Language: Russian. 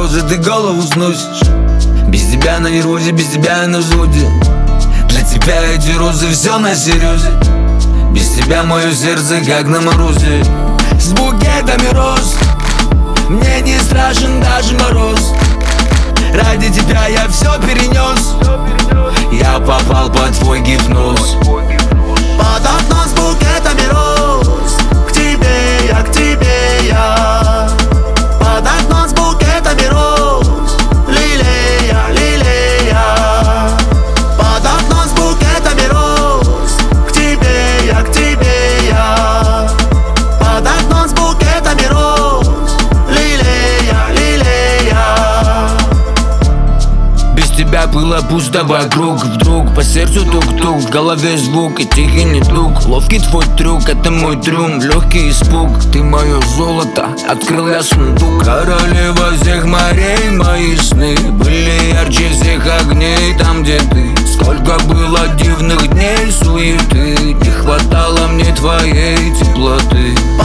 розы ты голову сносишь. Без тебя на нерозе, без тебя на взводе. Для тебя эти розы все на серьезе. Без тебя мое сердце как на морозе. С букетами роз мне не страшен даже мороз. Ради тебя я все перенес. Я попал под твой гипноз. Под окном с букетами роз. К тебе я, к тебе я. Под окном с букетами роз. Лилея, лилея. Под окном с букетами роз. К тебе я, к тебе я. Под окном с букетами роз. Лилея, лилея. Без тебя было пусто вокруг. Вдруг по сердцу тук-тук, в голове звук и тихий недуг. Ловкий твой трюк, это мой трюм, легкий испуг. Ты мое золото, открыл я сундук. Королева всех морей, мои сны были ярче всех огней там, где ты. Сколько было дивных дней суеты, не хватало мне твоей теплоты.